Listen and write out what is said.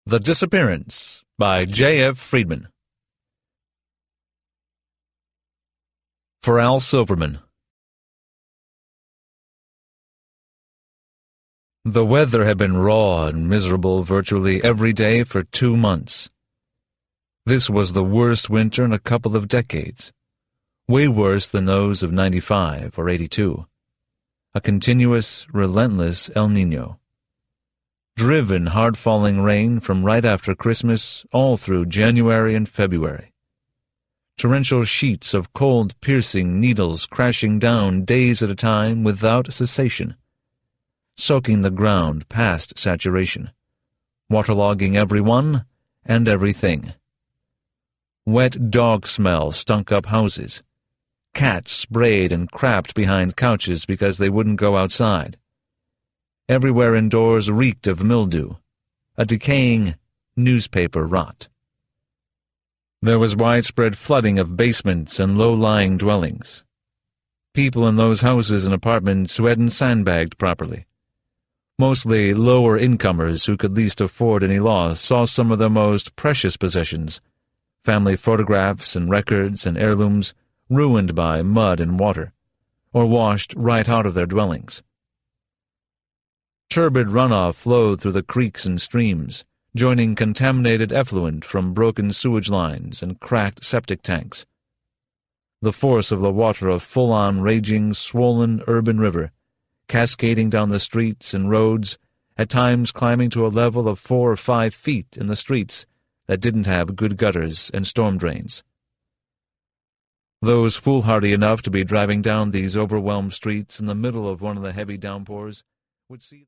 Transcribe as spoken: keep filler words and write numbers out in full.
The Disappearance by J F Friedman. For Al Silverman. The weather had been raw and miserable virtually every day for two months. This was the worst winter in a couple of decades, way worse than those of ninety-five or eighty-two. A continuous, relentless El Niño. Driven, hard-falling rain from right after Christmas all through January and February. Torrential sheets of cold, piercing needles crashing down days at a time without cessation, soaking the ground past saturation, waterlogging everyone and everything. Wet dog smell stunk up houses. Cats sprayed and crapped behind couches because they wouldn't go outside. Everywhere indoors reeked of mildew, a decaying newspaper rot. There was widespread flooding of basements and low-lying dwellings. People in those houses and apartments who hadn't sandbagged properly. Mostly lower-incomers who could least afford any loss saw some of their most precious possessions, family photographs and records and heirlooms, ruined by mud and water, or washed right out of their dwellings. Turbid runoff flowed through the creeks and streams, joining contaminated effluent from broken sewage lines and cracked septic tanks. The force of the water of full-on raging, swollen urban river, cascading down the streets and roads, at times climbing to a level of four or five feet in the streets that didn't have good gutters and storm drains. Those foolhardy enough to be driving down these overwhelmed streets in the middle of one of the heavy downpours would see